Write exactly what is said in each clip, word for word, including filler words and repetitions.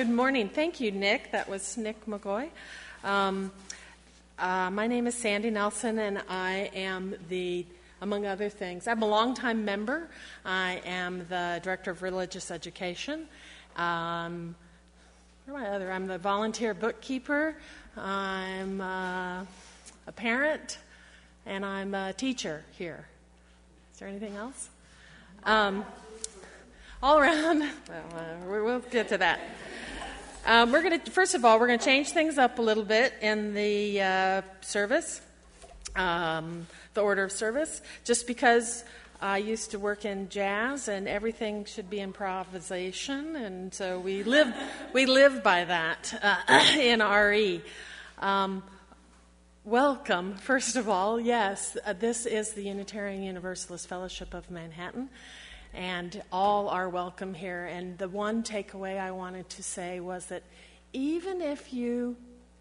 Good morning. Thank you, Nick. That was Nick McGoy. Um, uh, my name is Sandy Nelson, and I am the, among other things, I'm a longtime member. I am the Director of Religious Education. Um, what am I other? I'm the volunteer bookkeeper. I'm uh, a parent, and I'm a teacher here. Is there anything else? Um, all around, well, uh, we'll get to that. Um, we're going to, first of all, we're going to change things up a little bit in the uh, service, um, the order of service, just because I used to work in jazz and everything should be improvisation, and so we live we live by that uh, in R E. Um, welcome, first of all. Yes, uh, this is the Unitarian Universalist Fellowship of Manhattan. And all are welcome here. And the one takeaway I wanted to say was that even if you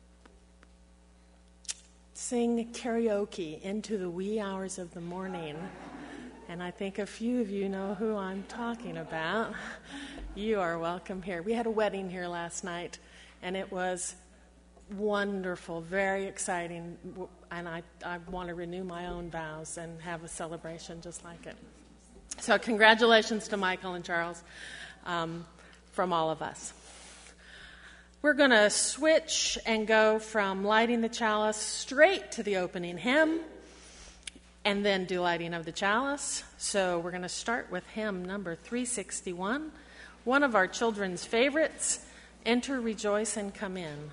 sing karaoke into the wee hours of the morning, and I think a few of you know who I'm talking about, you are welcome here. We had a wedding here last night, and it was wonderful, very exciting. And I, I want to renew my own vows and have a celebration just like it. So congratulations to Michael and Charles um, from all of us. We're going to switch and go from lighting the chalice straight to the opening hymn and then do lighting of the chalice. So we're going to start with hymn number three sixty-one, one of our children's favorites, Enter, Rejoice, and Come In.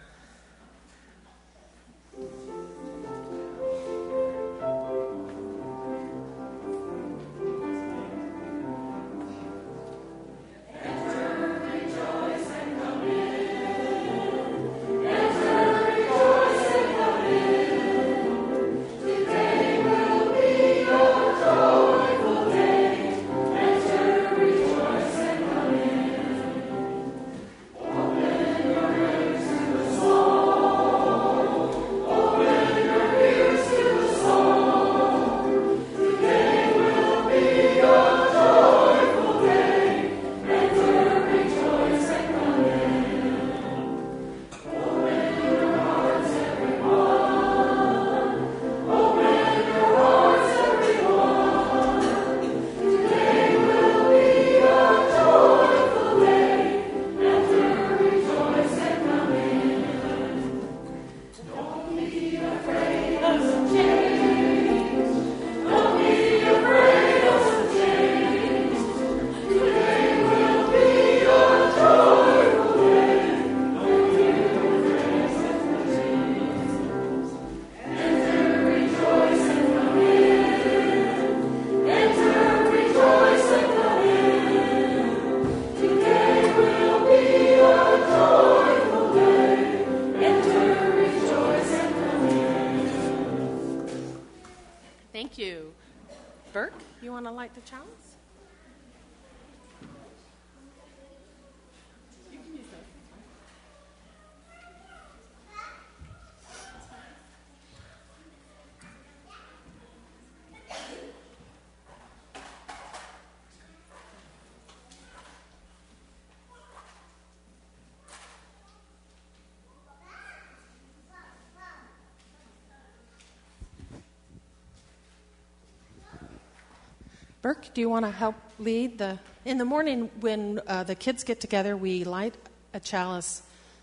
Burke, do you want to help lead the... In the morning when uh, the kids get together, we light a chalice,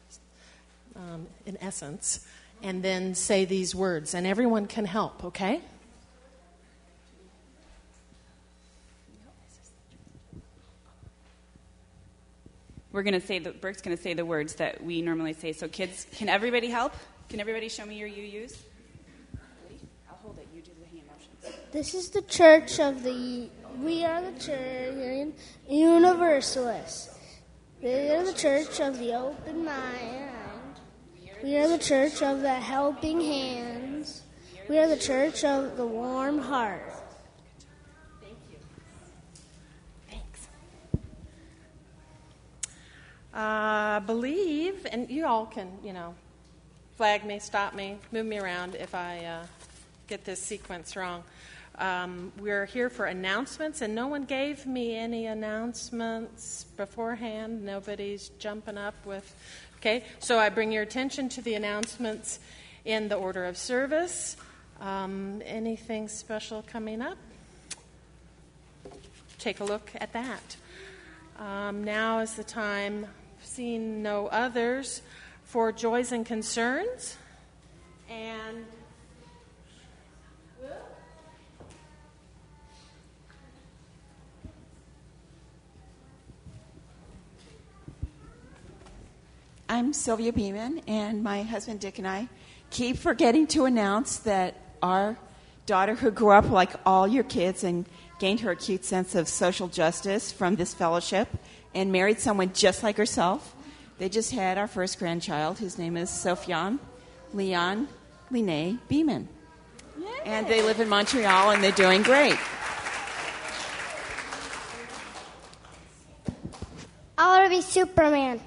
um, in essence, and then say these words. And everyone can help, okay? We're going to say, the, Burke's going to say the words that we normally say. So kids, can everybody help? Can everybody show me your U Us? I'll hold it. You do the hand motions. This is the church of the, we are the Unitarian Universalists. We are the church of the open mind. We are the church of the helping hands. We are the church of the warm heart. Thank you. Thanks. I uh, believe, and you all can, you know, flag me, stop me, move me around if I uh, get this sequence wrong. um, we're here for announcements, and no one gave me any announcements beforehand. Nobody's jumping up with, okay, so I bring your attention to the announcements in the order of service. Um, anything special coming up? Take a look at that. Um, now is the time, seeing no others, for joys and concerns. And I'm Sylvia Beeman, and my husband Dick and I keep forgetting to announce that our daughter, who grew up like all your kids and gained her acute sense of social justice from this fellowship and married someone just like herself, they just had our first grandchild. His name is Sophian Leon Linnae Beeman. Yay. And they live in Montreal, and they're doing great. I want to be Superman.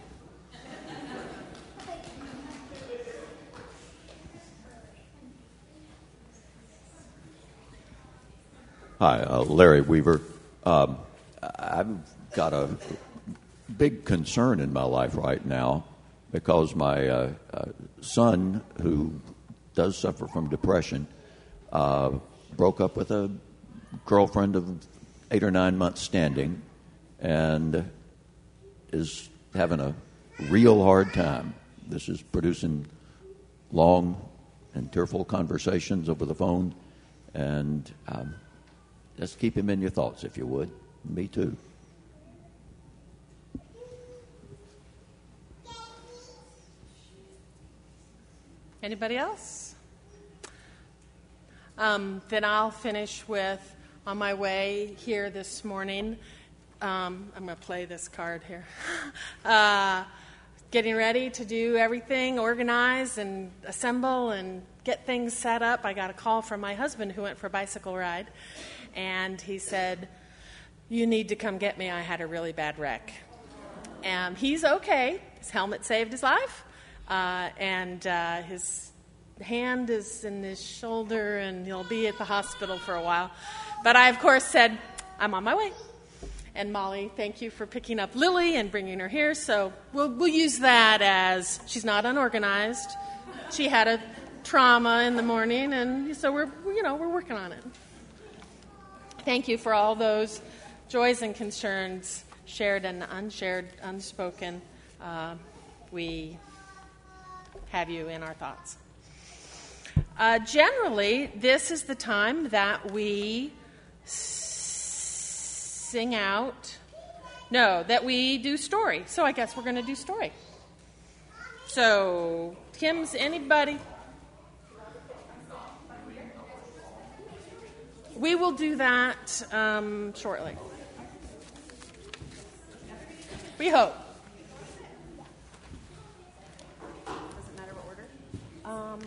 Hi, uh, Larry Weaver. Um, I've got a big concern in my life right now because my uh, uh, son, who does suffer from depression, uh, broke up with a girlfriend of eight or nine months standing and is having a real hard time. This is producing long and tearful conversations over the phone, and um, just keep him in your thoughts, if you would. Me too. Anybody else? Um, then I'll finish with, on my way here this morning, um, I'm going to play this card here. uh, getting ready to do everything, organize and assemble and get things set up. I got a call from my husband who went for a bicycle ride, and he said, "You need to come get me. I had a really bad wreck." And he's okay. His helmet saved his life. Uh, and uh, his hand is in his shoulder, and he'll be at the hospital for a while. But I, of course, said, "I'm on my way." And Molly, thank you for picking up Lily and bringing her here. So we'll we'll use that as she's not unorganized. She had a trauma in the morning, and so we're you know we're working on it. Thank you for all those joys and concerns, shared and unshared, unspoken. Uh, we have you in our thoughts. Uh, generally, this is the time that we s- sing out, no, that we do story. So I guess we're going to do story. So, hymns, anybody? We will do that um, shortly. We hope. Um,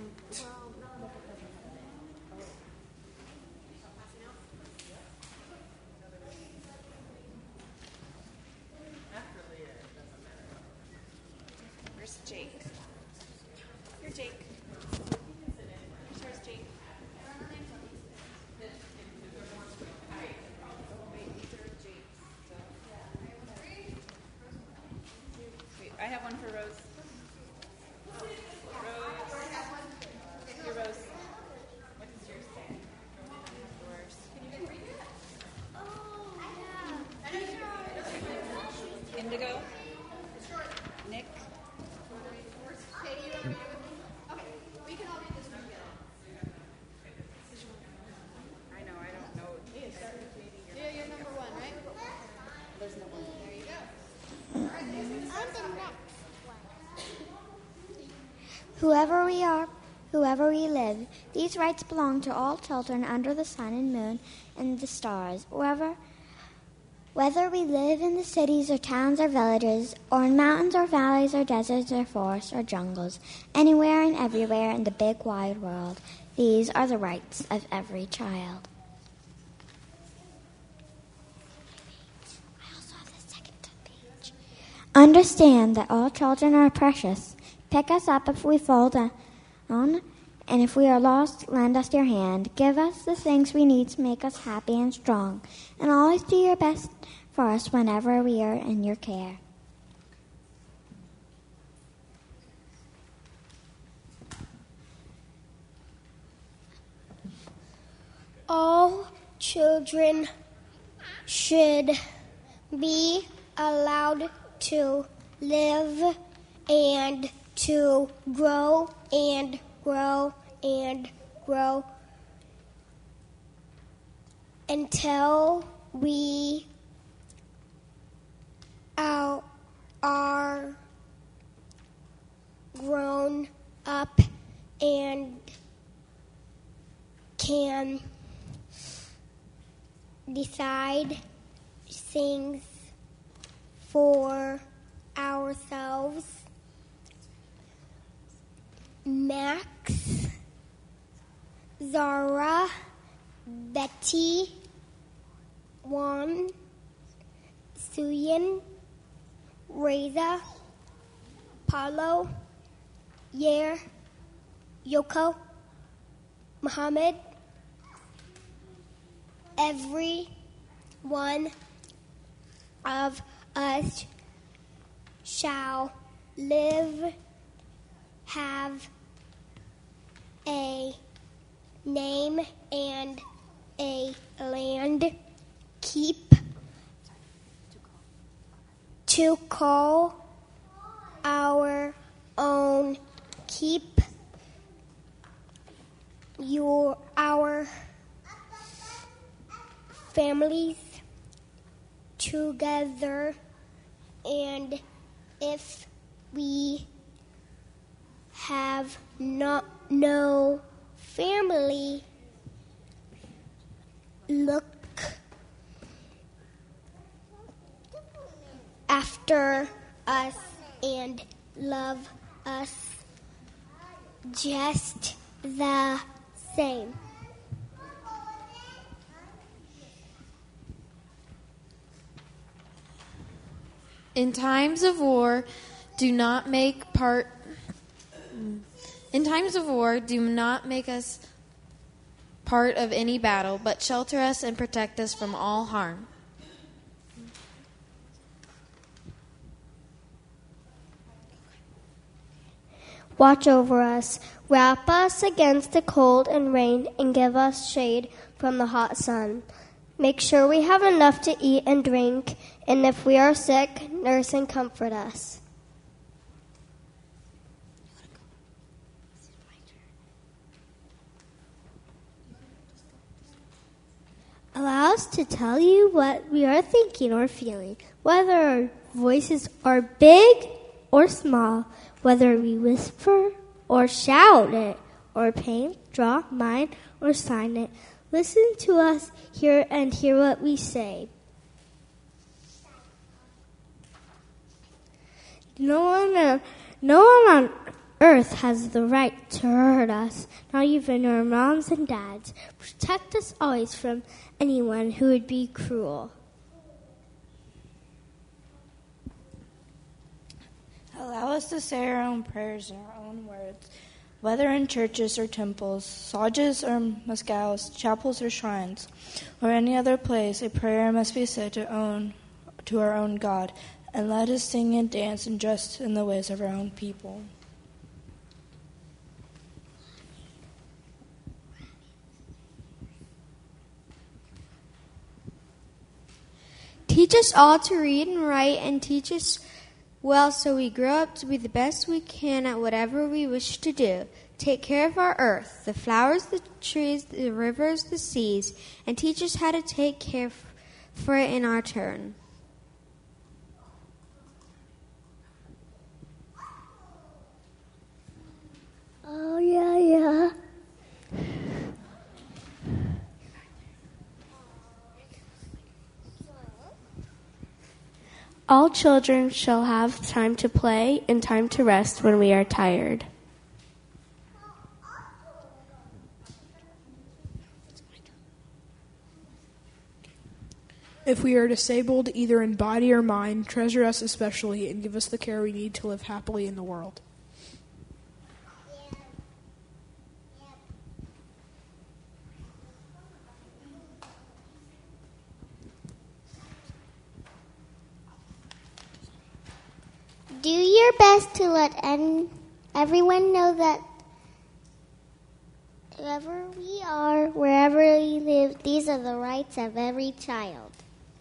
Where's Jake? Here, Jake. Where's Jake? Wait, I have one for Rose. Indigo? Nick? I know, I don't know. Yeah, you're number one, right? There's no one. There you go. All right, there's the next one. Whoever we are, whoever we live, these rights belong to all children under the sun and moon and the stars. Wherever, whether we live in the cities or towns or villages, or in mountains or valleys or deserts or forests or jungles, anywhere and everywhere in the big wide world, these are the rights of every child. I also have the second page. Understand that all children are precious. Pick us up if we fall down, And if we are lost, lend us your hand. Give us the things we need to make us happy and strong. And always do your best for us whenever we are in your care. All children should be allowed to live and to grow and grow and grow until we are, are grown up and can decide things for ourselves. Max, Zara, Betty, Juan, Suyin, Reza, Paulo, Yair, Yoko, Muhammad. Every one of us shall live, have a name and a land, keep to call our own, keep your our families together, and if we have not no family, look after us and love us just the same. In times of war, do not make part. In times of war, do not make us part of any battle, but shelter us and protect us from all harm. Watch over us, wrap us against the cold and rain, and give us shade from the hot sun. Make sure we have enough to eat and drink, and if we are sick, nurse and comfort us. Allow us to tell you what we are thinking or feeling, whether our voices are big or small, whether we whisper or shout it, or paint, draw, mime, or sign it. Listen to us hear and hear what we say. No one, uh, no one on earth has the right to hurt us, not even our moms and dads. Protect us always from anyone who would be cruel. Allow us to say our own prayers in our own words, whether in churches or temples, lodges or mosques, chapels or shrines, or any other place. A prayer must be said to own to our own God, and let us sing and dance and dress in the ways of our own people. Teach us all to read and write, and teach us well so we grow up to be the best we can at whatever we wish to do. Take care of our earth, the flowers, the trees, the rivers, the seas, and teach us how to take care f- for it in our turn. Oh, yeah, yeah. All children shall have time to play and time to rest when we are tired. If we are disabled, either in body or mind, treasure us especially and give us the care we need to live happily in the world. our best to let en- everyone know that whoever we are, wherever we live, these are the rights of every child.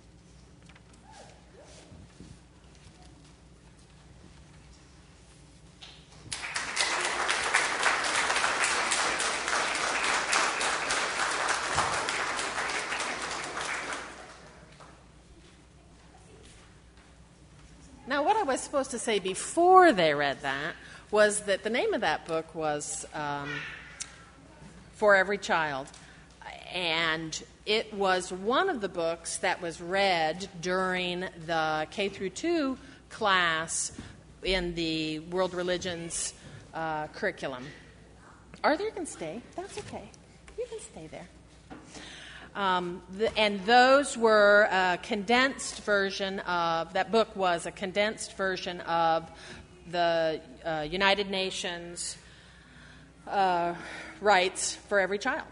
Now, what I was supposed to say before they read that was that the name of that book was um, For Every Child. And it was one of the books that was read during the K through two class in the World Religions uh, curriculum. Arthur, you can stay. That's okay. You can stay there. Um, the, and those were a condensed version of, that book was a condensed version of the uh, United Nations uh, rights for every child.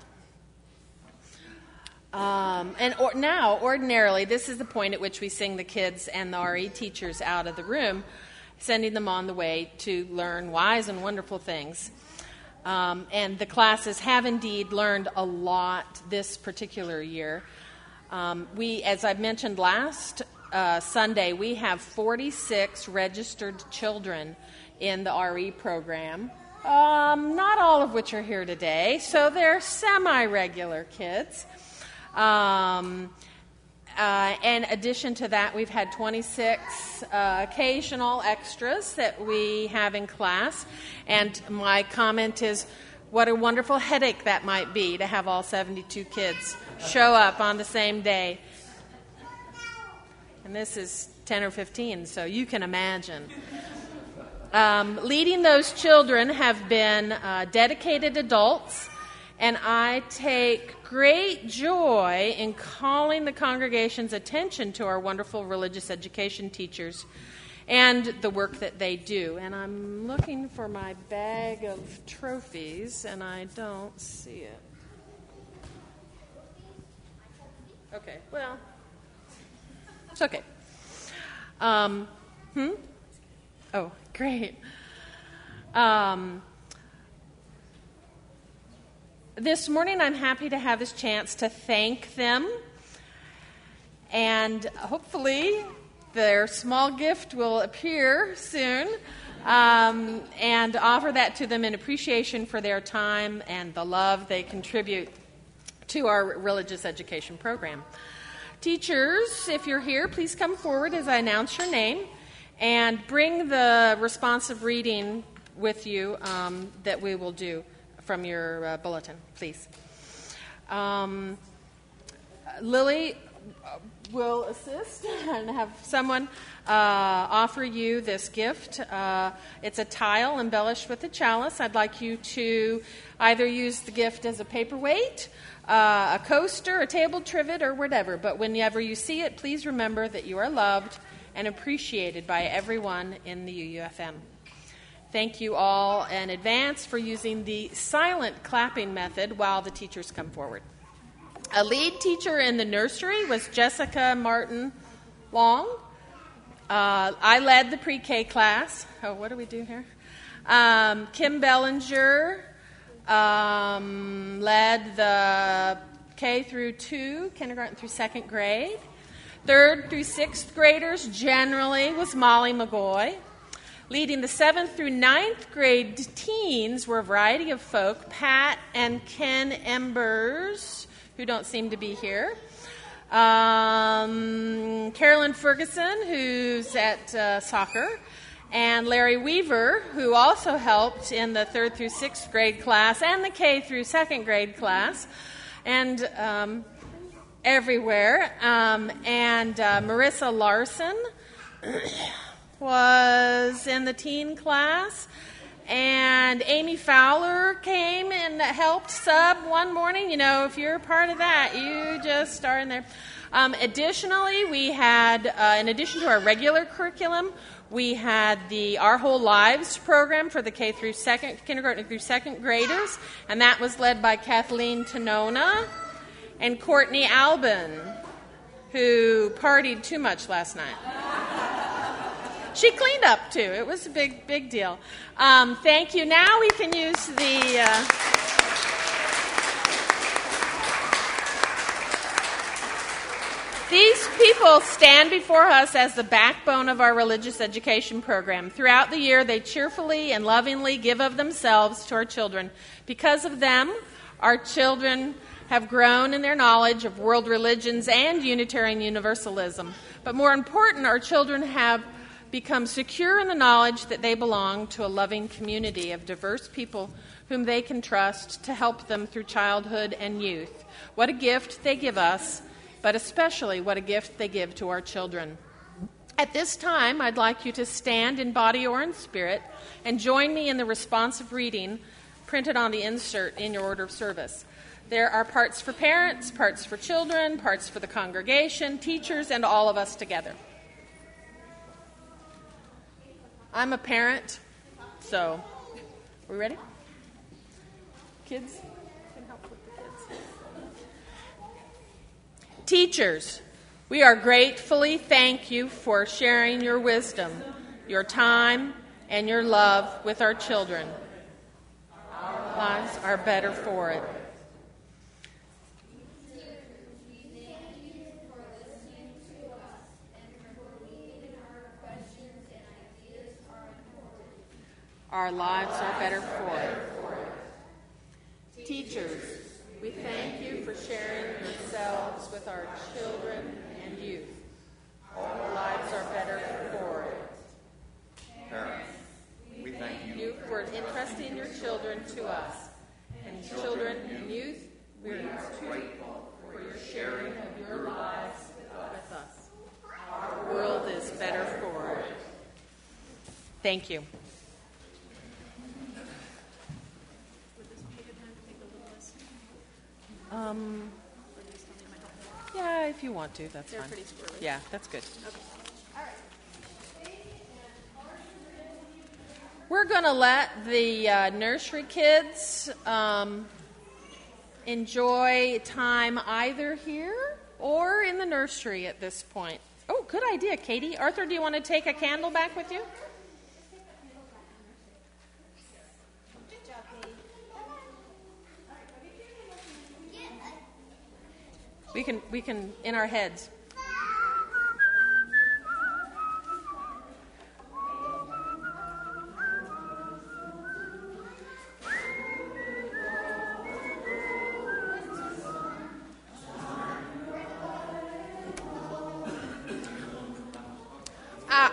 Um, and or, now, ordinarily, this is the point at which we sing the kids and the R E teachers out of the room, sending them on the way to learn wise and wonderful things. Um, and the classes have indeed learned a lot this particular year. Um, we, as I mentioned last uh, Sunday, we have forty-six registered children in the R E program, um, not all of which are here today, so they're semi-regular kids. Um, uh, in addition to that, we've had twenty-six uh, occasional extras that we have in class. And my comment is, what a wonderful headache that might be to have all seventy-two kids show up on the same day. And this is ten or fifteen, so you can imagine. Um, leading those children have been uh, dedicated adults, and I take great joy in calling the congregation's attention to our wonderful religious education teachers and the work that they do. And I'm looking for my bag of trophies, and I don't see it. Okay, well, it's okay. Um, hmm? Oh, great. Um, this morning I'm happy to have this chance to thank them, and hopefully their small gift will appear soon, um, and offer that to them in appreciation for their time and the love they contribute to our religious education program. Teachers, if you're here, please come forward as I announce your name, and bring the responsive reading with you um, that we will do from your uh, bulletin, please. Um, Lily will assist and have someone uh, offer you this gift. Uh, it's a tile embellished with a chalice. I'd like you to either use the gift as a paperweight, uh, a coaster, a table trivet, or whatever. But whenever you see it, please remember that you are loved and appreciated by everyone in the U U F M. Thank you all in advance for using the silent clapping method while the teachers come forward. A lead teacher in the nursery was Jessica Martin Long. Uh, I led the pre-K class. Oh, what do we do here? Um, Kim Bellinger um, led the K through two, kindergarten through second grade. Third through sixth graders generally was Molly McGoy. Leading the seventh through ninth grade teens were a variety of folk, Pat and Ken Embers, who don't seem to be here. Um, Carolyn Ferguson, who's at uh, soccer, and Larry Weaver, who also helped in the third through sixth grade class and the K through second grade class, and um, everywhere. Um, and uh, Marissa Larson was in the teen class, and Amy Fowler came and helped sub one morning. You know, if you're a part of that, you just are in there. Um, additionally, we had, uh, in addition to our regular curriculum, we had the Our Whole Lives program for the K through second, kindergarten through second graders, and that was led by Kathleen Tonona and Courtney Albin, who partied too much last night. She cleaned up, too. It was a big, big deal. Um, thank you. Now we can use the... Uh, These people stand before us as the backbone of our religious education program. Throughout the year, they cheerfully and lovingly give of themselves to our children. Because of them, our children have grown in their knowledge of world religions and Unitarian Universalism. But more important, our children have become secure in the knowledge that they belong to a loving community of diverse people whom they can trust to help them through childhood and youth. What a gift they give us, but especially what a gift they give to our children. At this time, I'd like you to stand in body or in spirit and join me in the responsive reading printed on the insert in your order of service. There are parts for parents, parts for children, parts for the congregation, teachers, and all of us together. I'm a parent, so are we ready? Kids? Can help with the kids. Teachers, we are gratefully thank you for sharing your wisdom, your time, and your love with our children. Our lives are better for it. Our lives are better for it. Teachers, we thank you for sharing yourselves with our children and youth. Our lives are better for it. Parents, we thank you for entrusting your children to us. And children and youth, we are grateful for your sharing of your lives with us. Our world is better for it. Thank you. Um, yeah, if you want to, that's They're fine. pretty squirrely. Yeah, that's good. Okay. All right. We're going to let the uh, nursery kids um, enjoy time either here or in the nursery at this point. Oh, good idea, Katie. Arthur, do you want to take a candle back with you? We can, we can, in our heads. Ah.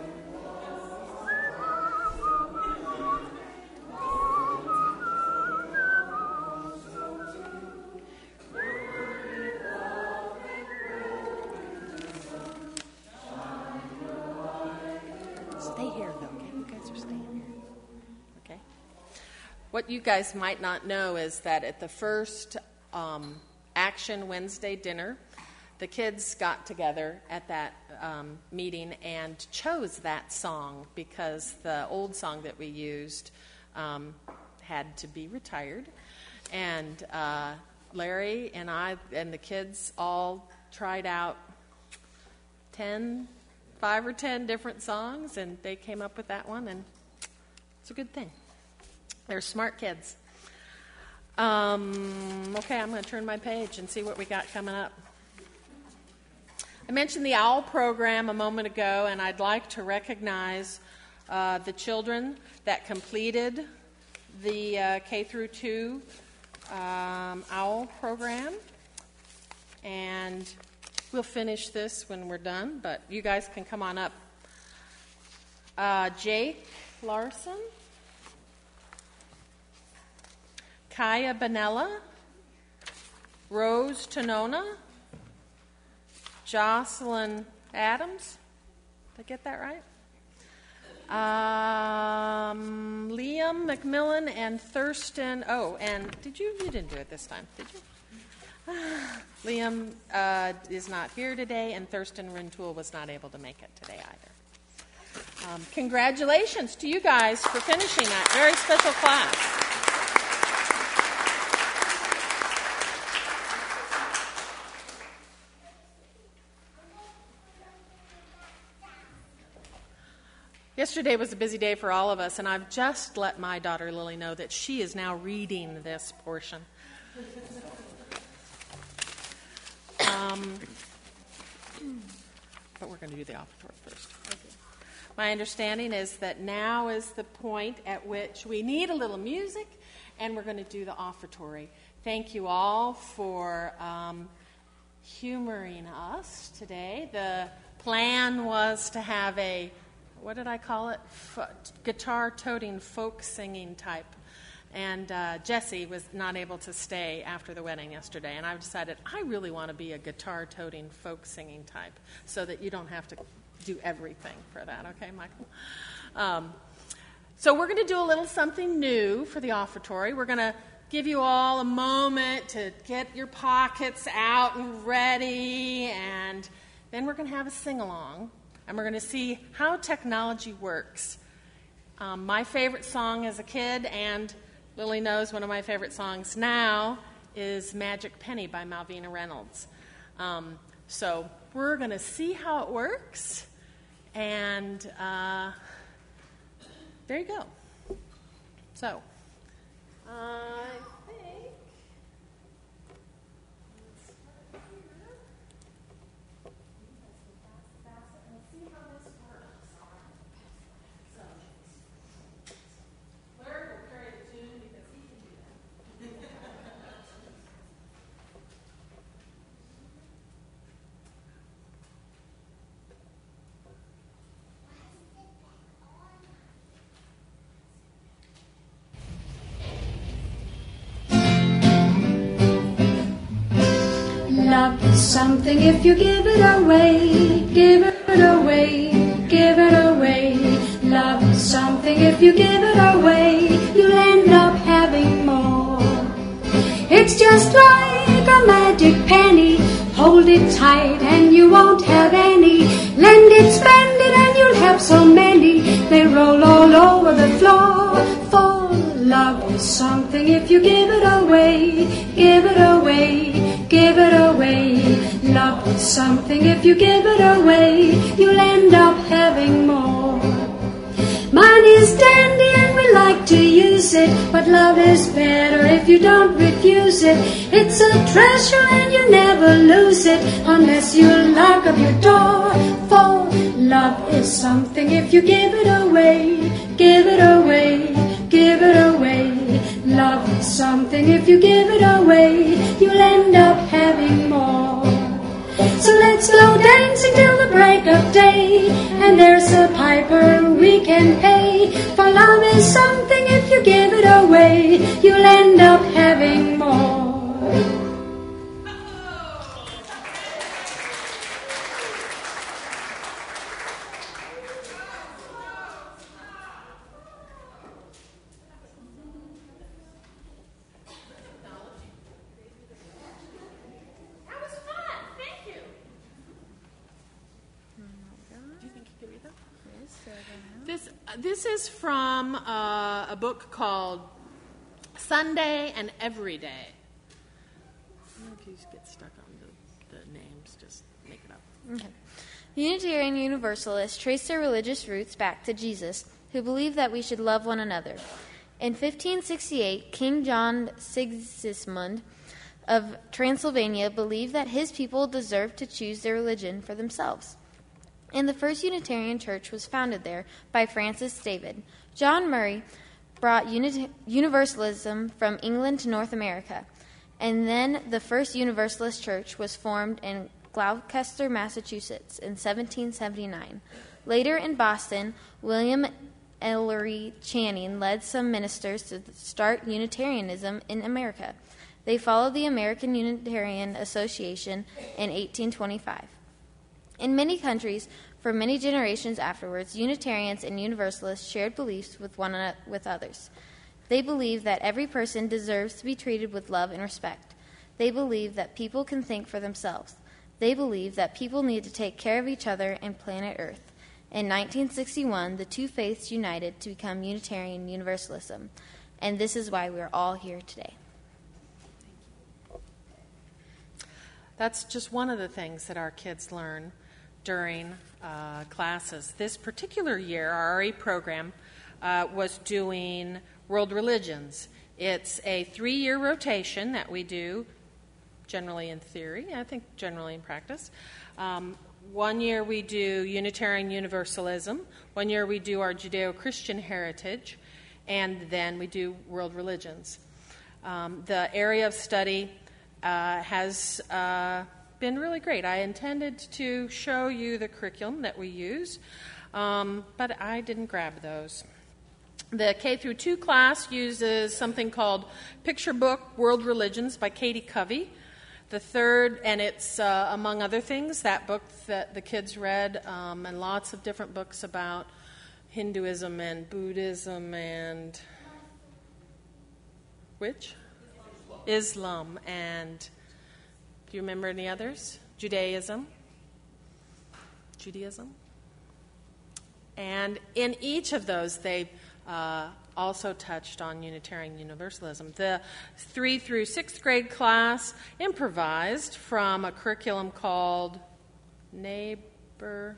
Stay here, though, okay? You guys are staying here. Okay? What you guys might not know is that at the first um, Action Wednesday dinner, the kids got together at that um, meeting and chose that song because the old song that we used um, had to be retired. And uh, Larry and I and the kids all tried out ten five or ten different songs, and they came up with that one, and it's a good thing. They're smart kids. Um, okay, I'm going to turn my page and see what we got coming up. I mentioned the OWL program a moment ago, and I'd like to recognize uh, the children that completed the uh, K through two um, OWL program. And we'll finish this when we're done, but you guys can come on up. Uh, Jake Larson, Kaya Benella, Rose Tonona, Jocelyn Adams. Did I get that right? Um, Liam McMillan and Thurston. Oh, and did you? You didn't do it this time, did you? Liam uh, is not here today, and Thurston Rintoul was not able to make it today either. Um, congratulations to you guys for finishing that very special class. Yesterday was a busy day for all of us, and I've just let my daughter Lily know that she is now reading this portion. Um, but we're going to do the offertory first. My understanding is that now is the point at which we need a little music, and we're going to do the offertory. Thank you all for um, humoring us today. The plan was to have a, what did I call it? F- guitar-toting folk singing type. And uh, Jesse was not able to stay after the wedding yesterday, and I've decided I really want to be a guitar-toting folk singing type so that you don't have to do everything for that, okay, Michael? Um, so we're going to do a little something new for the offertory. We're going to give you all a moment to get your pockets out and ready, and then we're going to have a sing-along, and we're going to see how technology works. Um, my favorite song as a kid, and Lily knows one of my favorite songs now, is Magic Penny by Malvina Reynolds. Um, so we're going to see how it works, and uh, there you go. So, I think... Love is something if you give it away, give it away, give it away. Love is something if you give it away, you'll end up having more. It's just like a magic penny, hold it tight and you won't have any. Lend it, spend it and you'll have so many, they roll all over the floor. For love is something if you give it away, give it away, give it away. Love is something if you give it away, you'll end up having more. Mine is dandy and we like to use it, but love is better if you don't refuse it. It's a treasure and you never lose it unless you lock up your door. For love is something if you give it away, give it away, give it away. Love is something if you give it away, you'll end up having more. So let's go dancing till the break of day, and there's a piper we can pay. For love is something if you give it away, you'll end up having more. This, this is from uh, a book called Sunday and Every Day. I don't know if you get stuck on the, the names, just make it up. Okay. Unitarian Universalists trace their religious roots back to Jesus, who believed that we should love one another. In fifteen sixty-eight, King John Sigismund of Transylvania believed that his people deserved to choose their religion for themselves. And the first Unitarian church was founded there by Francis David. John Murray brought unit- Universalism from England to North America, and then the first Universalist church was formed in Gloucester, Massachusetts in seventeen seventy-nine. Later in Boston, William Ellery Channing led some ministers to start Unitarianism in America. They followed the American Unitarian Association in eighteen twenty-five. In many countries, for many generations afterwards, Unitarians and Universalists shared beliefs with one another, with others. They believed that every person deserves to be treated with love and respect. They believed that people can think for themselves. They believed that people need to take care of each other and planet Earth. In nineteen sixty-one, the two faiths united to become Unitarian Universalism, and this is why we're all here today. That's just one of the things that our kids learn during uh, classes. This particular year, our R E program uh, was doing world religions. It's a three-year rotation that we do, generally in theory, I think generally in practice. Um, one year we do Unitarian Universalism, one year we do our Judeo-Christian heritage, and then we do world religions. Um, the area of study uh, has uh, been really great. I intended to show you the curriculum that we use, um, but I didn't grab those. The K through two class uses something called Picture Book World Religions by Katie Covey. The third, and it's, uh, among other things, that book that the kids read, um, and lots of different books about Hinduism and Buddhism and... Which? Islam. And do you remember any others? Judaism. Judaism. And in each of those, they uh, also touched on Unitarian Universalism. The three through sixth grade class improvised from a curriculum called Neighbor.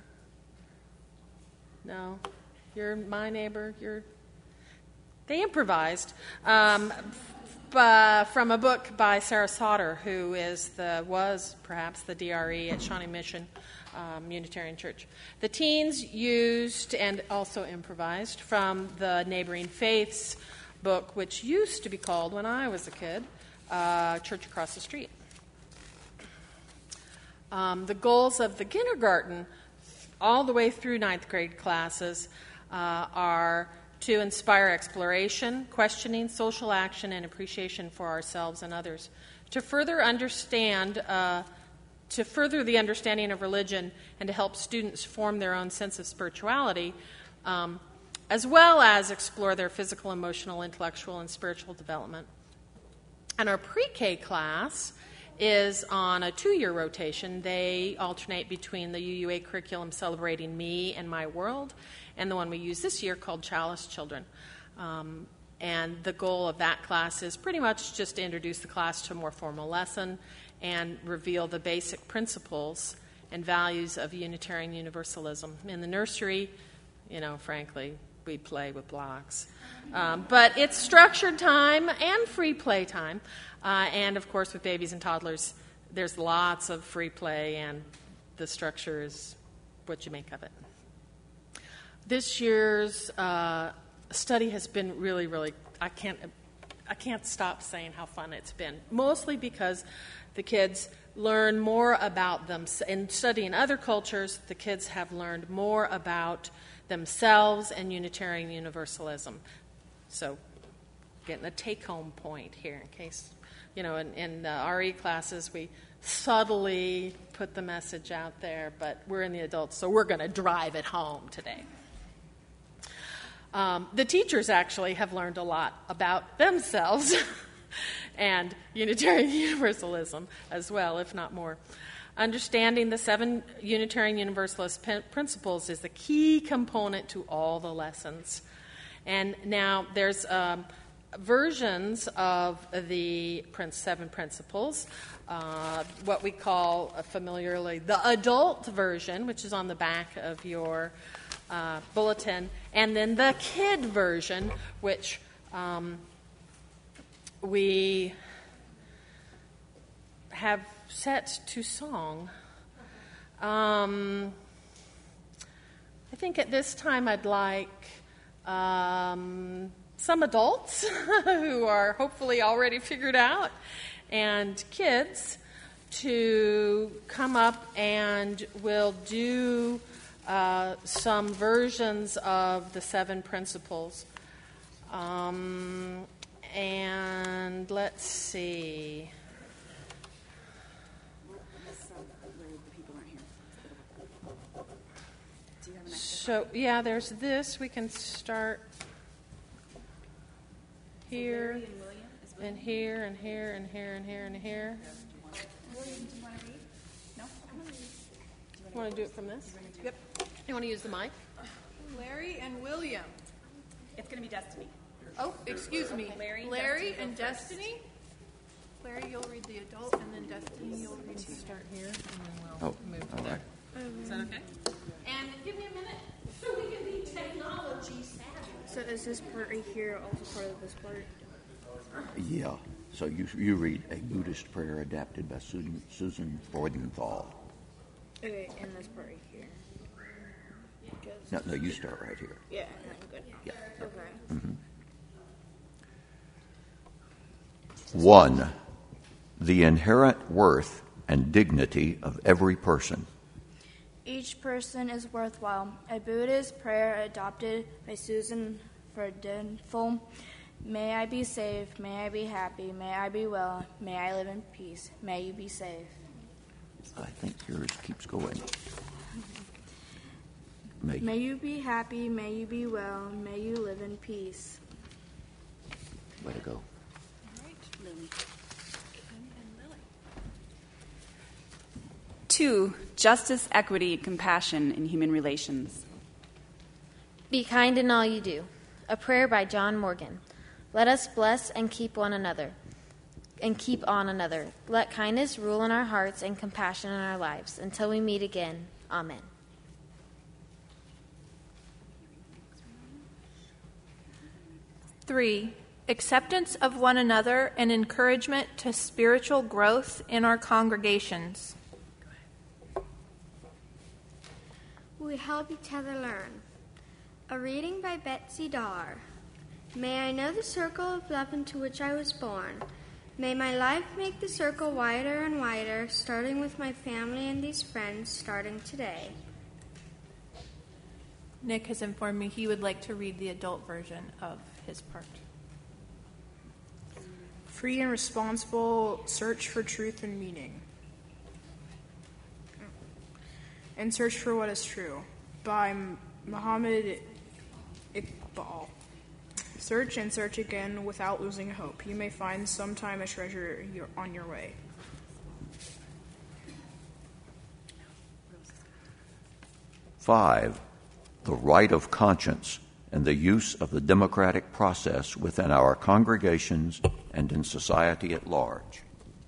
No, you're my neighbor. You're. They improvised um, f- uh, from a book by Sarah Sauter, who is the was perhaps the D R E at Shawnee Mission Um, Unitarian Church. The teens used and also improvised from the Neighboring Faiths book, which used to be called, when I was a kid, uh, Church Across the Street. Um, the goals of the kindergarten all the way through ninth grade classes uh, are to inspire exploration, questioning, social action, and appreciation for ourselves and others. To further understand uh, To further the understanding of religion and to help students form their own sense of spirituality, um, as well as explore their physical, emotional, intellectual, and spiritual development. And our pre-K class is on a two-year rotation. They alternate between the U U A curriculum celebrating me and my world and the one we use this year called Chalice Children. Um, and the goal of that class is pretty much just to introduce the class to a more formal lesson and reveal the basic principles and values of Unitarian Universalism. In the nursery, you know, frankly, we play with blocks. Um, but it's structured time and free play time. Uh, and, of course, with babies and toddlers, there's lots of free play, and the structure is what you make of it. This year's uh, study has been really, really, I can't, I can't stop saying how fun it's been, mostly because the kids learn more about them. In studying other cultures, the kids have learned more about themselves and Unitarian Universalism. So, getting a take-home point here in case, you know, in, in the R E classes, we subtly put the message out there, but we're in the adults, so we're going to drive it home today. Um, the teachers actually have learned a lot about themselves and Unitarian Universalism as well, if not more. Understanding the seven Unitarian Universalist p- principles is the key component to all the lessons. And now there's um, versions of the seven principles, uh, what we call uh, familiarly the adult version, which is on the back of your uh, bulletin, and then the kid version, which um, we have set to song. Um, I think at this time I'd like um, some adults who are hopefully already figured out and kids to come up, and we'll do uh, some versions of the seven principles. Um, and let's see. So, yeah, there's this. We can start here, and here, and here, and here, and here, and here. You want to do it from this? Yep. You want to use the mic? Larry and William. It's going to be Destiny. Oh, excuse me. Larry, Larry Destiny, and Destiny. Larry, you'll read the adult, and then Destiny, you'll read the Start here, and then Oh, we'll move all to right. there. Is that okay? And give me a minute so we can be technology savvy. So is this part right here also part of this part? Yeah. So you you read a Buddhist prayer adapted by Susan, Susan Freudenthal. Okay, and this part right here. No, no, you start right here. Yeah, I'm good. Yeah. Okay. Mm-hmm. One, the inherent worth and dignity of every person. Each person is worthwhile. A Buddhist prayer adopted by Susan Freudenthal. May I be safe, may I be happy, may I be well, may I live in peace, may you be safe. I think yours keeps going. May, may you be happy, may you be well, may you live in peace. Way to go. Two, justice, equity, and compassion in human relations. Be kind in all you do. A prayer by John Morgan. Let us bless and keep one another, and keep on another. Let kindness rule in our hearts and compassion in our lives. Until we meet again. Amen. Three, acceptance of one another and encouragement to spiritual growth in our congregations. We help each other learn. A reading by Betsy Dar. May I know the circle of love into which I was born. May my life make the circle wider and wider, starting with my family and these friends, starting today. Nick has informed me he would like to read the adult version of his part. Free and responsible search for truth and meaning. And Search for What is True by Muhammad Iqbal. Search and search again without losing hope. You may find sometime a treasure on your way. Five, the right of conscience and the use of the democratic process within our congregations and in society at large.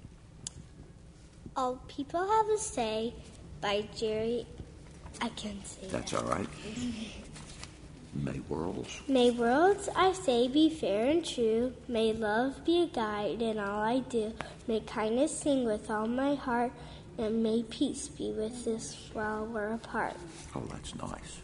All People Have a Say by Jerry, I can't say That's that. all right. May worlds. May worlds, I say, be fair and true. May love be a guide in all I do. May kindness sing with all my heart. And may peace be with us while we're apart. Oh, that's nice.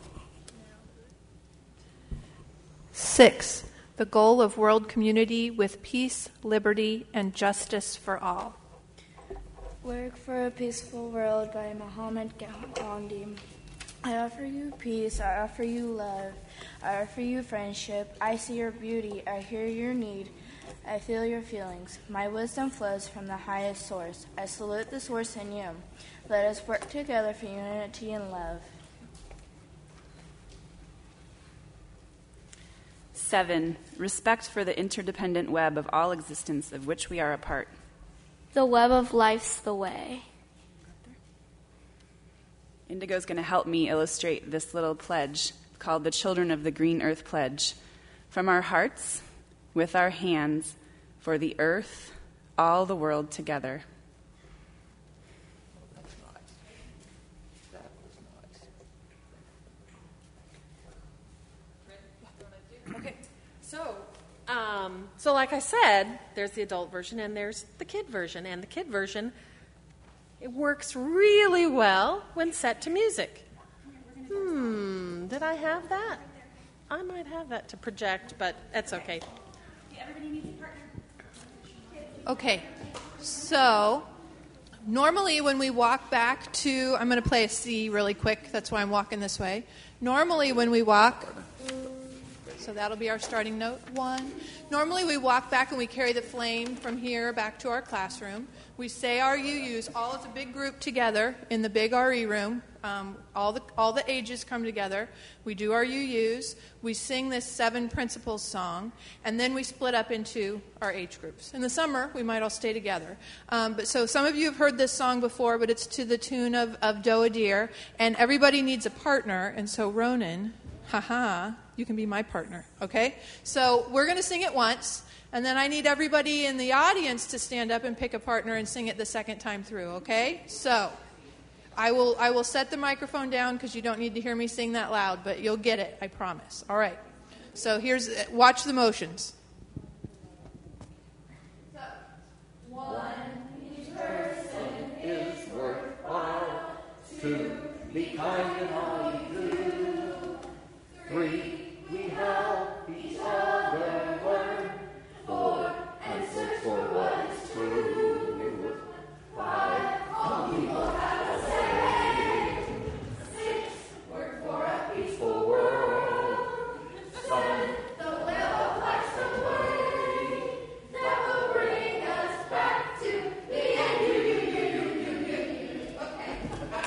Six, the goal of world community with peace, liberty, and justice for all. Work for a Peaceful World by Mahatma Gandhi. I offer you peace, I offer you love, I offer you friendship. I see your beauty, I hear your need, I feel your feelings. My wisdom flows from the highest source. I salute the source in you. Let us work together for unity and love. Seven, respect for the interdependent web of all existence of which we are a part. The web of life's the way. Indigo's going to help me illustrate this little pledge called the Children of the Green Earth Pledge. From our hearts, with our hands, for the earth, all the world together. Okay, so um, so like I said, there's the adult version and there's the kid version, and the kid version, it works really well when set to music. Hmm, did I have that? I might have that to project, but that's okay. Everybody needs a partner. Okay, so normally when we walk back to, I'm going to play a C really quick, that's why I'm walking this way. Normally when we walk, so that'll be our starting note, one. Normally we walk back and we carry the flame from here back to our classroom. We say our U Us all as a big group together in the big R E room. Um, all the all the ages come together. We do our U Us. We sing this seven principles song, and then we split up into our age groups. In the summer, we might all stay together. Um, but so some of you have heard this song before, but it's to the tune of of Doe a Deer, and everybody needs a partner. And so Ronan, haha, you can be my partner. Okay, so we're going to sing it once. And then I need everybody in the audience to stand up and pick a partner and sing it the second time through, okay? So, I will I will set the microphone down because you don't need to hear me sing that loud, but you'll get it, I promise. All right. So here's, watch the motions. So, one, each person is worthwhile. Two, be kind in all you do. Three, we help each other learn. Four, and search for what is true. Five, all people have a say. Six, work for a peaceful world. Seven, the will lights the way. That will bring us back to the end. You, you, you, you, you, you, you. Okay.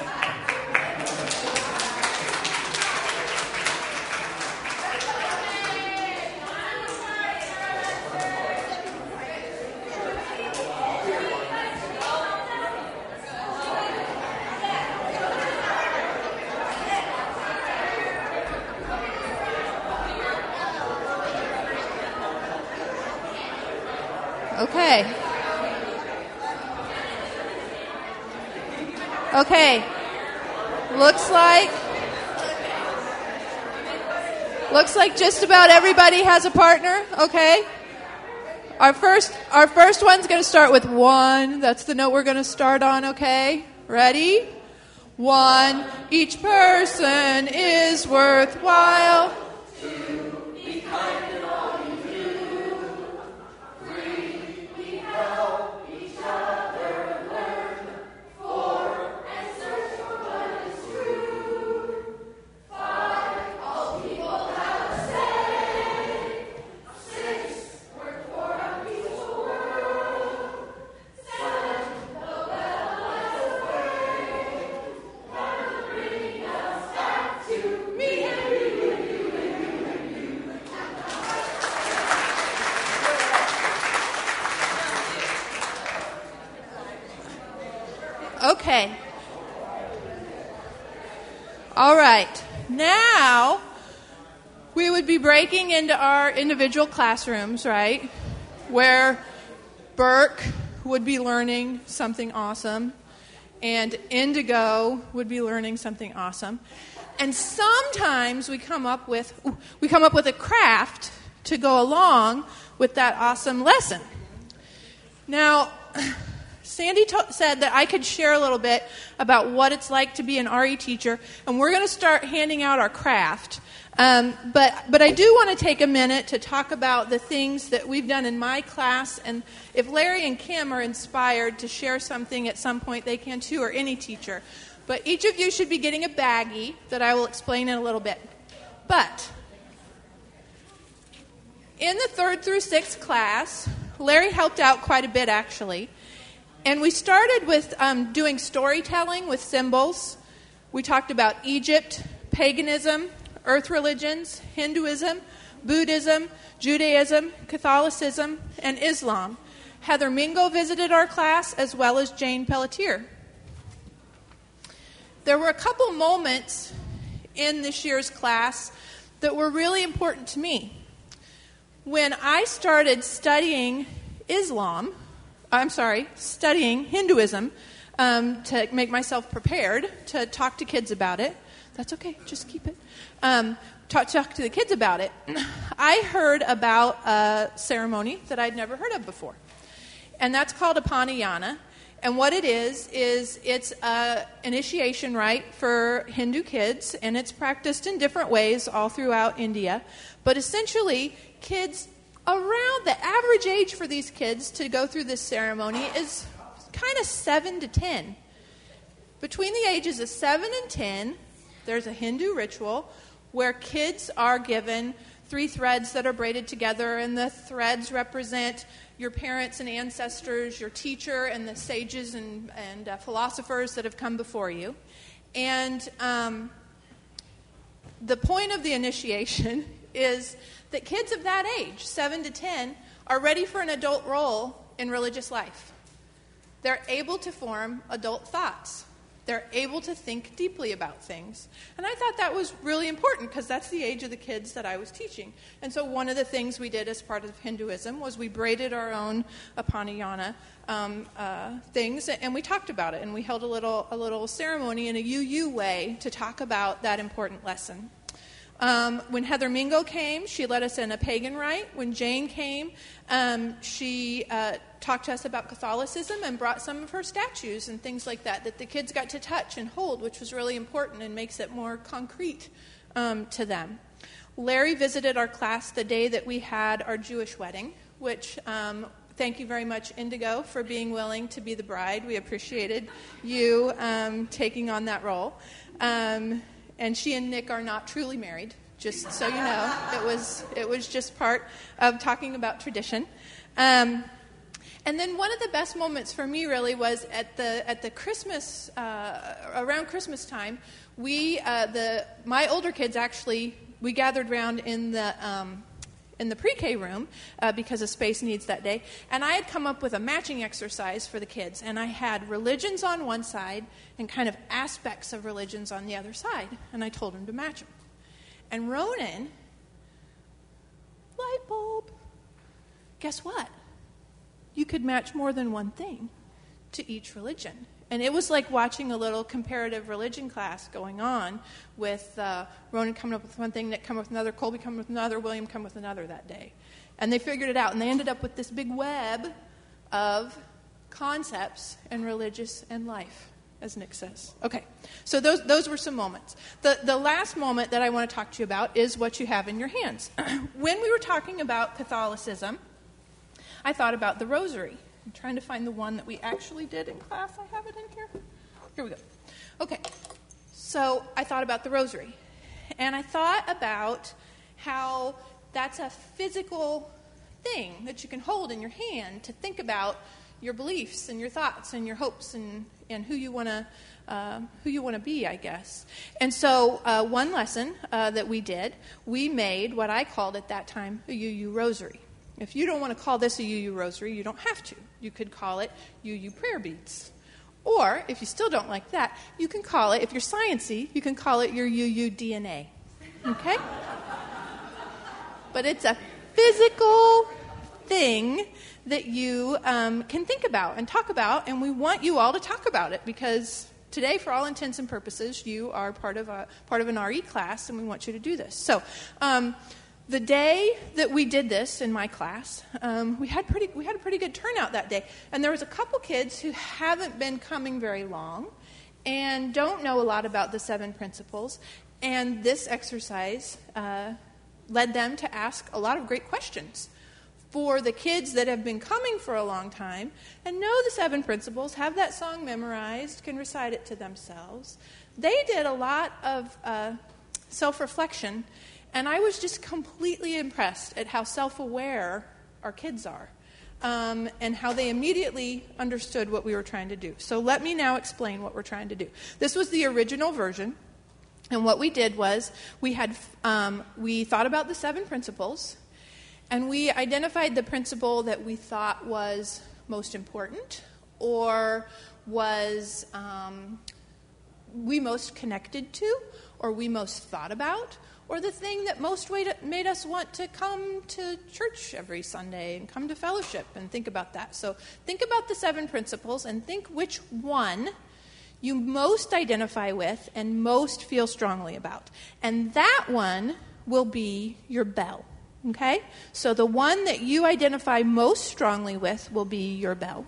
Okay. Okay. Looks like looks like just about everybody has a partner. Okay. Our first our first one's going to start with one. That's the note we're going to start on. Okay. Ready? One. Each person is worthwhile. Two. Be kind in all you do. Three. We help each other learn. Four. And search for what is true. Five. All people have a say. Six. Work for a peaceful world. Seven. The well lights the way. That will bring us back to me and you, you, you, and you, and you. Okay. All right. Now, we would be breaking into our individual classrooms, right? Where Burke would be learning something awesome, and Indigo would be learning something awesome. And sometimes we come up with ooh, we come up with a craft to go along with that awesome lesson. Now, Sandy to- said that I could share a little bit about what it's like to be an R E teacher, and we're going to start handing out our craft. Um, but but I do want to take a minute to talk about the things that we've done in my class, and if Larry and Kim are inspired to share something at some point, they can too, or any teacher. But each of you should be getting a baggie that I will explain in a little bit. But in the third through sixth class, Larry helped out quite a bit, actually. And we started with um, doing storytelling with symbols. We talked about Egypt, paganism, earth religions, Hinduism, Buddhism, Judaism, Catholicism, and Islam. Heather Mingo visited our class, as well as Jane Pelletier. There were a couple moments in this year's class that were really important to me. When I started studying Islam, I'm sorry, studying Hinduism um, to make myself prepared to talk to kids about it. That's okay, just keep it. Um, talk, talk to the kids about it. I heard about a ceremony that I'd never heard of before. And that's called a Panayana. And what it is, is it's an initiation rite for Hindu kids, and it's practiced in different ways all throughout India. But essentially, kids around the average age for these kids to go through this ceremony is kind of seven to ten. Between the ages of seven and ten, there's a Hindu ritual where kids are given three threads that are braided together, and the threads represent your parents and ancestors, your teacher, and the sages and, and uh, philosophers that have come before you. And um, the point of the initiation is that kids of that age, seven to ten, are ready for an adult role in religious life. They're able to form adult thoughts. They're able to think deeply about things. And I thought that was really important because that's the age of the kids that I was teaching. And so one of the things we did as part of Hinduism was we braided our own Apanayana um, uh, things, and we talked about it. And we held a little, a little ceremony in a U U way to talk about that important lesson. Um, when Heather Mingo came, she led us in a pagan rite. When Jane came, um, she uh, talked to us about Catholicism and brought some of her statues and things like that that the kids got to touch and hold, which was really important and makes it more concrete um, to them. Larry visited our class the day that we had our Jewish wedding, which um, thank you very much, Indigo, for being willing to be the bride. We appreciated you um, taking on that role. Um, And she and Nick are not truly married, just so you know. It was it was just part of talking about tradition. Um, and then one of the best moments for me really was at the at the Christmas uh, around Christmas time. We uh, the my older kids actually we gathered around in the. Um, in the pre-K room uh, because of space needs that day. And I had come up with a matching exercise for the kids. And I had religions on one side and kind of aspects of religions on the other side. And I told them to match them. And Ronan, light bulb, guess what? You could match more than one thing to each religion. And it was like watching a little comparative religion class going on with uh, Ronan coming up with one thing, Nick coming up with another, Colby coming with another, William coming with another that day. And they figured it out, and they ended up with this big web of concepts and religious and life, as Nick says. Okay, so those those were some moments. The, the last moment that I want to talk to you about is what you have in your hands. When we were talking about Catholicism, I thought about the rosary. I'm trying to find the one that we actually did in class. I have it in here. Here we go. Okay. So I thought about the rosary. And I thought about how that's a physical thing that you can hold in your hand to think about your beliefs and your thoughts and your hopes and, and who you want to uh, who you want to be, I guess. And so uh, one lesson uh, that we did, we made what I called at that time a U U rosary. If you don't want to call this a U U rosary, you don't have to. You could call it U U prayer beads. Or, if you still don't like that, you can call it, if you're sciencey, you can call it your U U D N A. Okay? But it's a physical thing that you um, can think about and talk about, and we want you all to talk about it because today, for all intents and purposes, you are part of a part of an R E class, and we want you to do this. So, um, the day that we did this in my class, um, we had pretty we had a pretty good turnout that day, and there was a couple kids who haven't been coming very long and don't know a lot about the seven principles, and this exercise uh, led them to ask a lot of great questions. For the kids that have been coming for a long time and know the seven principles, have that song memorized, can recite it to themselves, they did a lot of uh, self-reflection. And I was just completely impressed at how self-aware our kids are um, and how they immediately understood what we were trying to do. So let me now explain what we're trying to do. This was the original version. And what we did was we had um, we thought about the seven principles, and we identified the principle that we thought was most important or was um, we most connected to or we most thought about, or the thing that most made us want to come to church every Sunday and come to fellowship and think about that. So think about the seven principles and think which one you most identify with and most feel strongly about. And that one will be your bell, okay? So the one that you identify most strongly with will be your bell.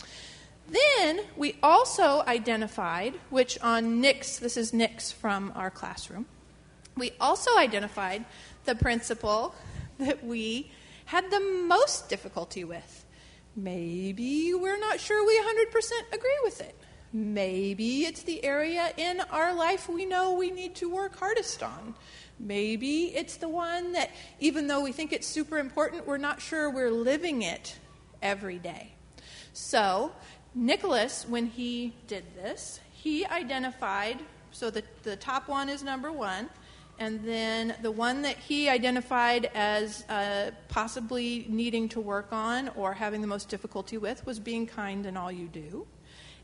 Then we also identified, which on Nick's, this is Nick's from our classroom, we also identified the principle that we had the most difficulty with. Maybe we're not sure we one hundred percent agree with it. Maybe it's the area in our life we know we need to work hardest on. Maybe it's the one that, even though we think it's super important, we're not sure we're living it every day. So Nicholas, when he did this, he identified, so the, the top one is number one, and then the one that he identified as uh, possibly needing to work on or having the most difficulty with was being kind in all you do.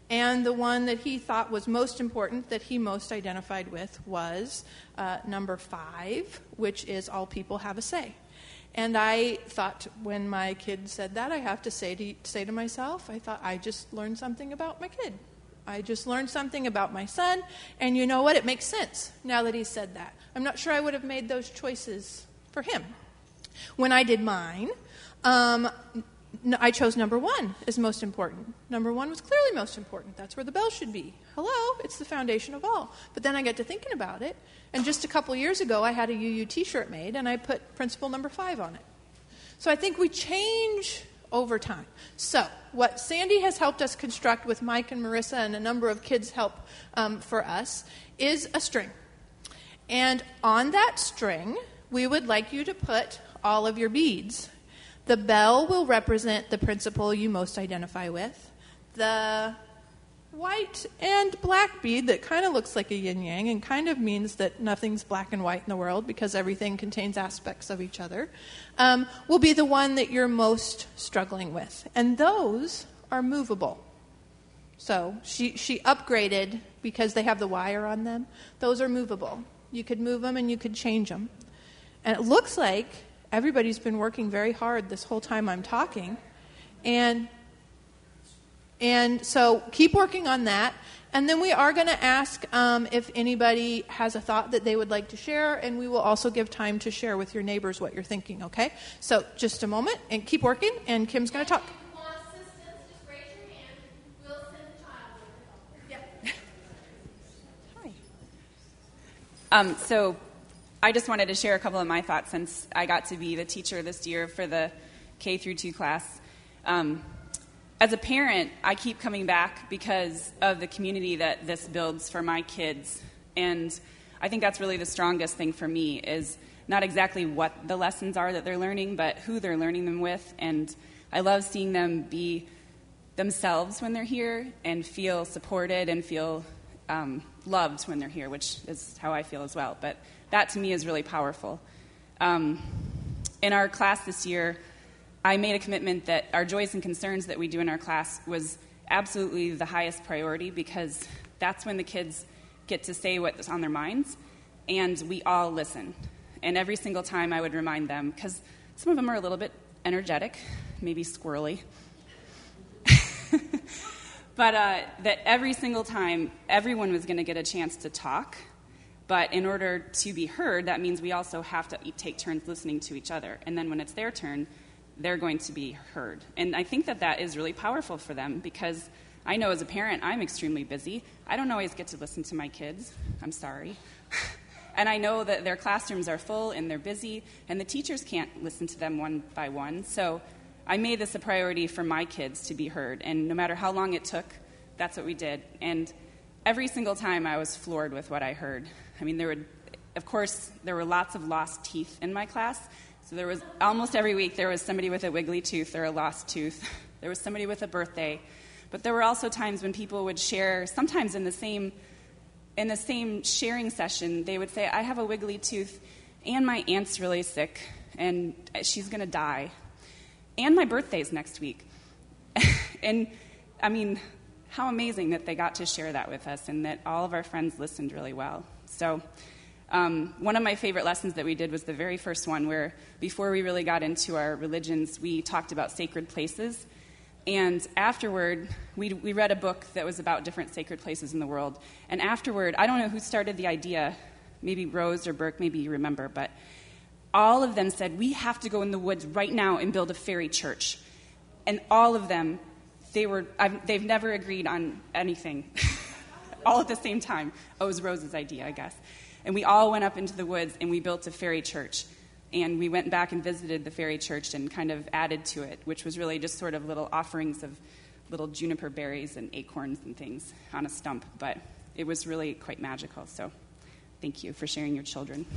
And the one that he thought was most important, that he most identified with, was uh, number five, which is all people have a say. And I thought, when my kid said that, I have to say to say to myself, I thought, I just learned something about my kid. I just learned something about my son, and you know what? It makes sense now that he said that. I'm not sure I would have made those choices for him. When I did mine, um, I chose number one as most important. Number one was clearly most important. That's where the bell should be. Hello, it's the foundation of all. But then I got to thinking about it, and just a couple years ago, I had a U U T-shirt made, and I put principle number five on it. So I think we change over time. So what Sandy has helped us construct with Mike and Marissa, and a number of kids help um, for us, is a string. And on that string, we would like you to put all of your beads. The bell will represent the principle you most identify with. The white and black bead that kind of looks like a yin-yang and kind of means that nothing's black and white in the world because everything contains aspects of each other, um, will be the one that you're most struggling with. And those are movable. So she, she upgraded because they have the wire on them. Those are movable. You could move them and you could change them. And it looks like everybody's been working very hard this whole time I'm talking. And and so keep working on that. And then we are going to ask um, if anybody has a thought that they would like to share, and we will also give time to share with your neighbors what you're thinking, okay? So just a moment, and keep working, and Kim's going to talk. Um, so I just wanted to share a couple of my thoughts since I got to be the teacher this year for the K through two class. Um, as a parent, I keep coming back because of the community that this builds for my kids. And I think that's really the strongest thing for me is not exactly what the lessons are that they're learning, but who they're learning them with. And I love seeing them be themselves when they're here and feel supported and feel um, loved when they're here, which is how I feel as well. But that to me is really powerful. Um, in our class this year, I made a commitment that our joys and concerns that we do in our class was absolutely the highest priority because that's when the kids get to say what's on their minds, and we all listen. And every single time I would remind them, because some of them are a little bit energetic, maybe squirrely, but uh, that every single time everyone was going to get a chance to talk. But in order to be heard, that means we also have to take turns listening to each other. And then when it's their turn, they're going to be heard. And I think that that is really powerful for them because I know as a parent, I'm extremely busy. I don't always get to listen to my kids. I'm sorry. And I know that their classrooms are full and they're busy, and the teachers can't listen to them one by one. So I made this a priority for my kids to be heard. And no matter how long it took, that's what we did. And every single time I was floored with what I heard. I mean, there would, of course, there were lots of lost teeth in my class. So there was, almost every week, there was somebody with a wiggly tooth or a lost tooth. There was somebody with a birthday. But there were also times when people would share, sometimes in the same in the same sharing session, they would say, I have a wiggly tooth, and my aunt's really sick, and she's going to die. And my birthday's next week. And, I mean, how amazing that they got to share that with us and that all of our friends listened really well. So um, one of my favorite lessons that we did was the very first one where before we really got into our religions, we talked about sacred places. And afterward, we, we read a book that was about different sacred places in the world. And afterward, I don't know who started the idea, maybe Rose or Burke, maybe you remember, but all of them said, we have to go in the woods right now and build a fairy church. And all of them, they were, I've, they've never agreed on anything. All at the same time. Oh, it was Rose's idea, I guess. And we all went up into the woods and we built a fairy church. And we went back and visited the fairy church and kind of added to it, which was really just sort of little offerings of little juniper berries and acorns and things on a stump. But it was really quite magical. So thank you for sharing your children.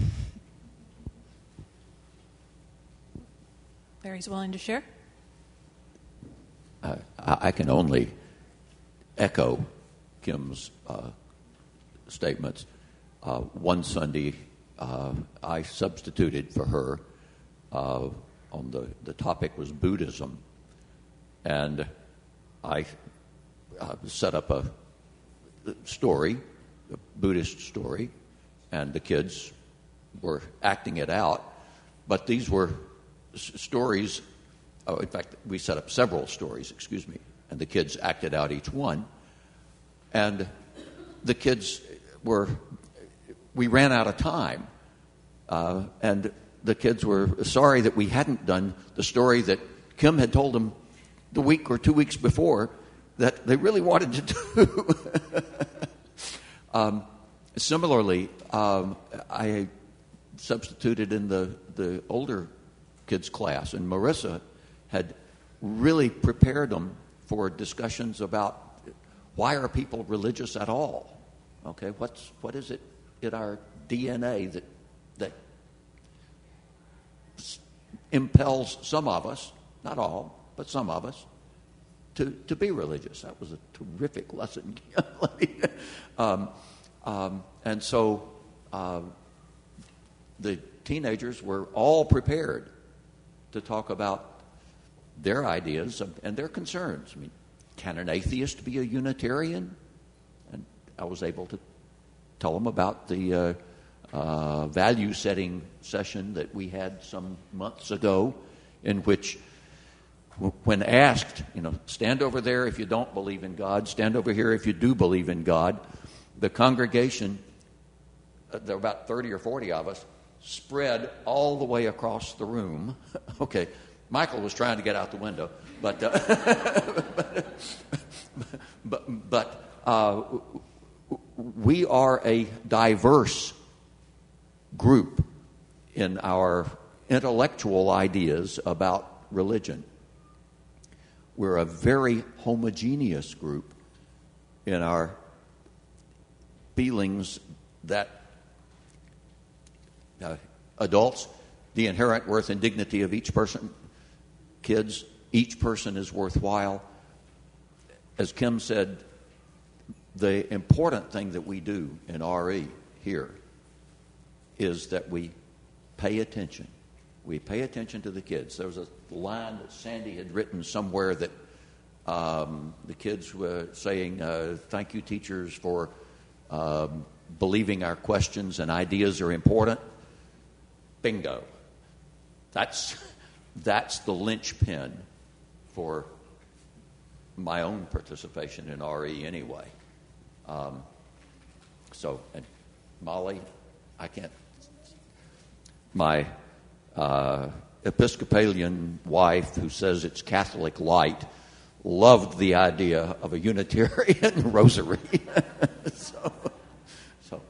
Larry's willing to share? Uh, I can only echo Kim's uh, statements. Uh, one Sunday, uh, I substituted for her. Uh, on the the topic was Buddhism, and I uh, set up a story, a Buddhist story, and the kids were acting it out. But these were s- stories, oh, in fact, we set up several stories, excuse me, and the kids acted out each one. And the kids were, we ran out of time. Uh, and the kids were sorry that we hadn't done the story that Kim had told them the week or two weeks before that they really wanted to do. um, similarly, um, I substituted in the, the older kids' class, and Marissa had really prepared them for discussions about why are people religious at all? Okay, what's what is it in our D N A that that impels some of us, not all, but some of us, to, to be religious? That was a terrific lesson. um, um, and so uh, the teenagers were all prepared to talk about their ideas and their concerns. I mean, can an atheist be a Unitarian? And I was able to tell them about the uh, uh, value-setting session that we had some months ago, in which, w- when asked, you know, stand over there if you don't believe in God, stand over here if you do believe in God, the congregation, uh, there were about thirty or forty of us, spread all the way across the room. Okay, Michael was trying to get out the window, but uh, but, but uh, we are a diverse group in our intellectual ideas about religion. We're a very homogeneous group in our feelings that uh, adults, the inherent worth and dignity of each person, kids, each person is worthwhile. As Kim said, the important thing that we do in R E here is that we pay attention. We pay attention to the kids. There was a line that Sandy had written somewhere that um, the kids were saying, uh, thank you, teachers, for um, believing our questions and ideas are important. Bingo. That's, that's the linchpin for my own participation in R E anyway. Um, so, and Molly, I can't, my uh, Episcopalian wife, who says it's Catholic light, loved the idea of a Unitarian rosary. so, so.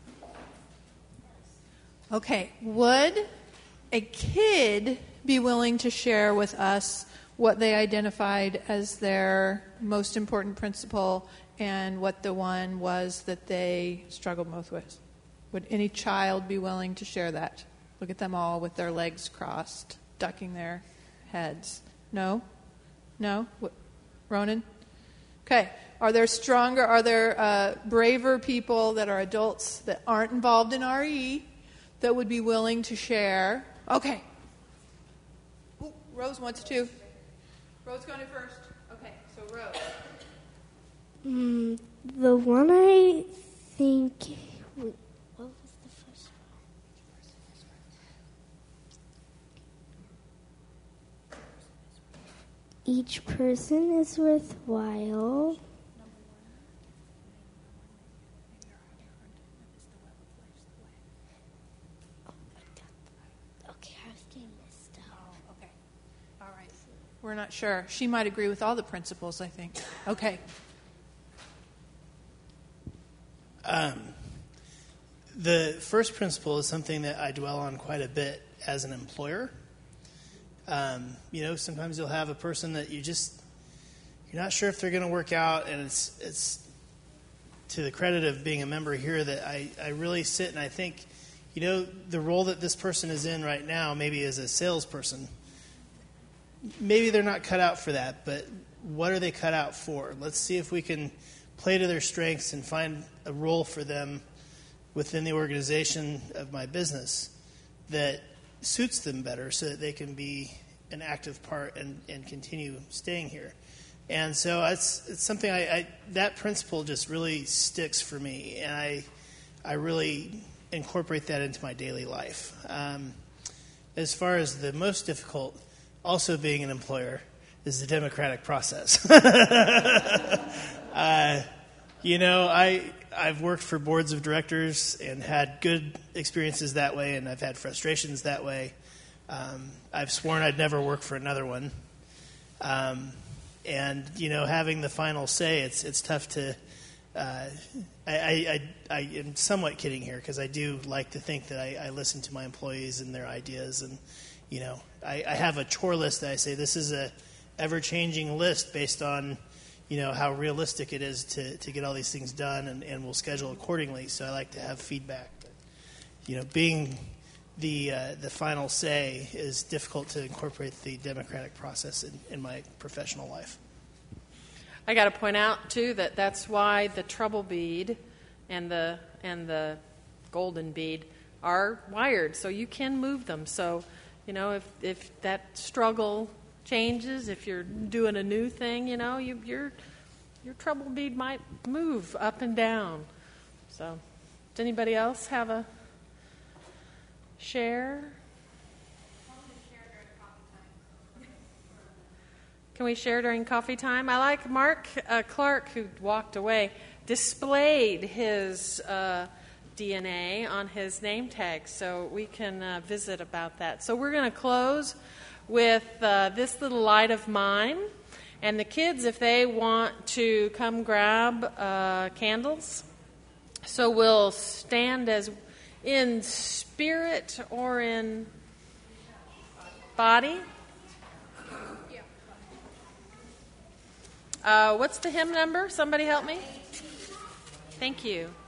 Okay, would a kid be willing to share with us what they identified as their most important principle and what the one was that they struggled most with? Would any child be willing to share that? Look at them all with their legs crossed, ducking their heads. No? No? What? Ronan? Okay. Are there stronger, are there uh, braver people that are adults that aren't involved in R E that would be willing to share? Okay. Ooh, Rose wants to. Rose going to first. Okay, so Rose. Mm, the one I think... Wait, what was the first one? Each person is worthwhile. Okay, I was getting messed up. Oh, okay. All right. We're not sure. She might agree with all the principles, I think. Okay. Um, the first principle is something that I dwell on quite a bit as an employer. Um, you know, sometimes you'll have a person that you just, you're not sure if they're going to work out, and it's it's to the credit of being a member here that I, I really sit and I think, you know, the role that this person is in right now, maybe as a salesperson, maybe they're not cut out for that, but what are they cut out for? Let's see if we can play to their strengths and find a role for them within the organization of my business that suits them better so that they can be an active part and, and continue staying here. And so it's, it's something I, I that principle just really sticks for me, and I I really incorporate that into my daily life. Um, as far as the most difficult, also being an employer, is the democratic process. uh, you know, I I've worked for boards of directors and had good experiences that way, and I've had frustrations that way. Um, I've sworn I'd never work for another one. Um, and you know, having the final say, it's it's tough to. Uh, I, I, I am somewhat kidding here because I do like to think that I, I listen to my employees and their ideas, and you know, I, I have a chore list that I say this is a ever-changing list based on, you know, how realistic it is to, to get all these things done, and, and we'll schedule accordingly. So I like to have feedback. But, you know, being the uh, the final say is difficult to incorporate the democratic process in, in my professional life. I got to point out too that that's why the treble bead and the and the golden bead are wired, so you can move them. So, you know, if if that struggle changes, if you're doing a new thing, you know, you, your your treble bead might move up and down. So, does anybody else have a share? Can we share during coffee time? I like Mark uh, Clark, who walked away, displayed his uh, D N A on his name tag, so we can uh, visit about that. So we're going to close with uh, this little light of mine. And the kids, if they want to come grab uh, candles, so we'll stand as in spirit or in body. Uh, what's the hymn number? Somebody help me. Thank you.